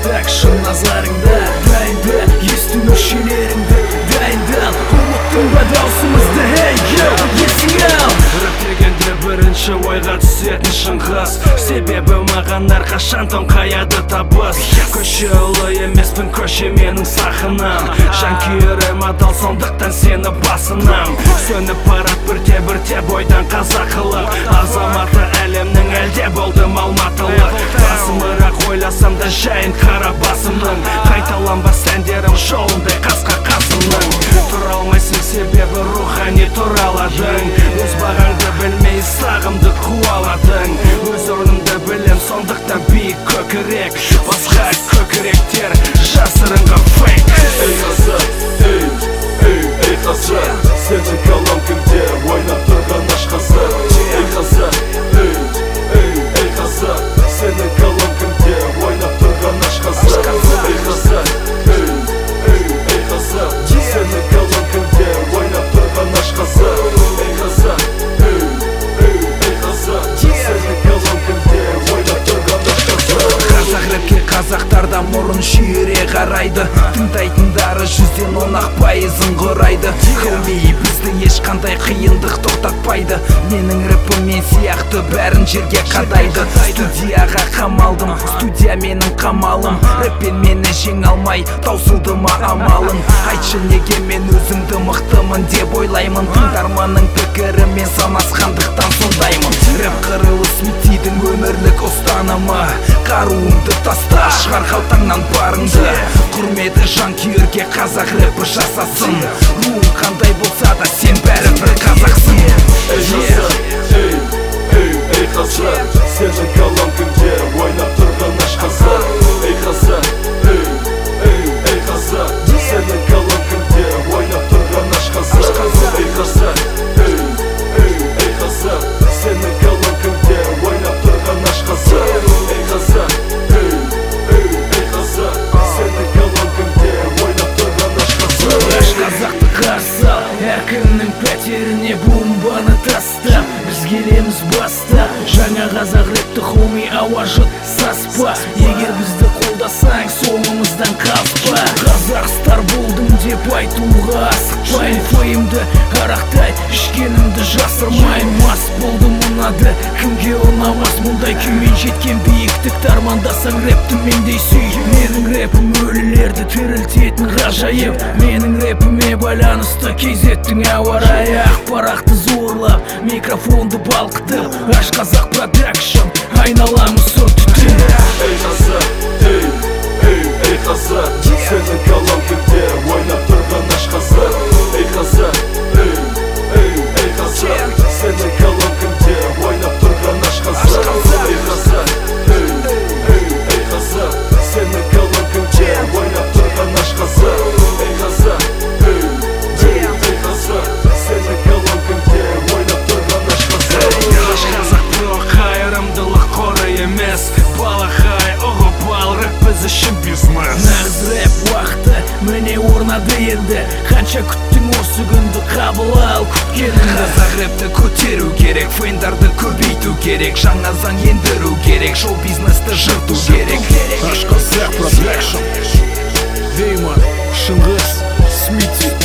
продакшн назарыңда. Дайында есту мүшелеріңді, дайындал ұмыттың ба даусымызды, есің ал. Рэп дегенде бірінші ойға түсетін шыңғыс, себебі маған әрқашан тоңқаяды табыс. Көше ұлы емеспін, көше менің сахынам, жанкүйерім адал, сондықтан сені басынам. Сөніп барат бірте бойдан қазақылық, азаматы әлемнің әлде болдым алматылық. Басымырақ ойласам да жайын қара басымның, қайталанбас әндерім жолындай қасқа қасымның. Тұра алмайсың себебі рухани тұраладың, өз бағаңды білмей сағымды қуаладың. Өз орнымды білем, сондықтан биік көкірек, басқа көкіректер жасырынған фейк. Эй қазақ, эй қазақ, сенің қалам кімде ойнап тұрған аш қазақ. Эй қазақ, эй қазақ, сенің қалам кімде ойнап тұрған аш қазақ. Эй қазақ, эй қазақ, сенің қалам кімде ойнап тұрған аш қазақ. Эй қазақ, эй қазақ, сенің қалам кімде ойнап тұрған аш қазақ. Қазақ рэпке қазақтардан мұрын шүйіре қарайды, тыңдайтындары 100-ден 10-ақ пайызын құрайды. Homie, бізді ешқандай қиындық тоқтатпайды, менің рэпім мен сияқты бәрін жерге қадайды. Студияға қамалдым, студия менің қамалым, рэппен мені жеңе алмай таусылды ма амалың. Айтшы неге мен өзімді мықтымын деп ойлаймын, тыңдарманның пікірімен санасқандықтан сондаймын. Рэп қырылыс Смитидің өмірлік ұстанымы, қаруыңды таста, шығар қалтаңнан барыңды. Құрметі жанкүйерге қазақ рэпі жасасын, руың қандай болса да сен бәрібір қазақсың. Эй қазақ, эй қазақ, сенің қалам кімде ойнап тұрған аш қазақ. Эй қазақ, эй қазақ, сенің қалам кімде ойнап тұрған аш қазақ. Эй қазақ, эй қазақ, сенің қалам кімде ойнап тұрған аш қазақ. Эй қазақ, эй қазақ, сенің қалам кімде ойнап тұрған аш қазақ. Аш қазақты қарсы ал, әркімнің пәтеріне бомбаны таста, біз келеміз баста. Жаңа қазақ рэпті homie, ауа жұт саспа, егер бізді қолдасаң соңымыздан қалыспа. Қазақстар болдым деп айтуға асықпайын, феймді арақтай ішкенімді жасырмайын. Мас болдым ұнады, кімге ұнамас мұндай күймен жеткен биіктікті армандасаң рэпті мендей сүй. Менің рэпім өлілерді тірілтетін ғажайып, менің рэпіме байланысты KZ-тің ауа райы. Ақпарақты зорлап, микрофонды балқытып, аш қазақ продакшн, айналамыз сұр түтін. Эй қазақ, эй қазақ, сенің қалам кімде ойнап тұрған аш қазақ. Эй қазақ, эй қазақ, сенің қалам кімде ойнап тұрған аш қазақ. Эй қазақ, эй қазақ, сенің қалам кімде ойнап тұрған аш қазақ. Эй қазақ, эй қазақ, сенің қалам кімде ойнап тұрған аш қазақ. Аш қазақ про қайырымдылық қоры емес, балақай ұғып ал, рэп біз үшін бизнес. Нағыз рэп уақыты міне орнады енді, қанша күттің осы күнді, қабыл ал күткеніңді. Қазақ рэпті көтеру керек, фендарды көбейту керек, жаңа заң ендіру керек, шоу бизнесті жырту керек. Аш қазақ продакшн, Деймон, Шыңғыс, Смити.